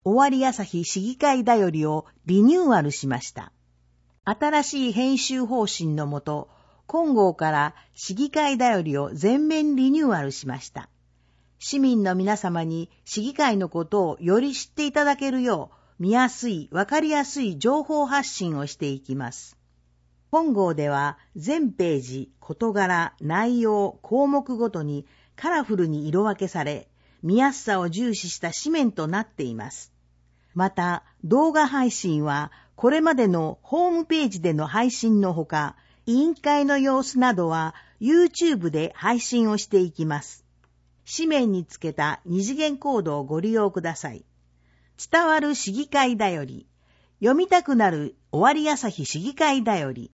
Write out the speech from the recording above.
終わり朝日市議会だよりをリニューアルしました。新しい編集方針のもと、今号から市議会だよりを全面リニューアルしました。市民の皆様に市議会のことをより知っていただけるよう、見やすい、わかりやすい情報発信をしていきます。本号では全ページ、事柄、内容、項目ごとにカラフルに色分けされ、見やすさを重視した紙面となっています。また、動画配信はこれまでのホームページでの配信のほか、委員会の様子などは YouTube で配信をしていきます。紙面につけた二次元コードをご利用ください。伝わる市議会だより、読みたくなる終わり朝日市議会だより。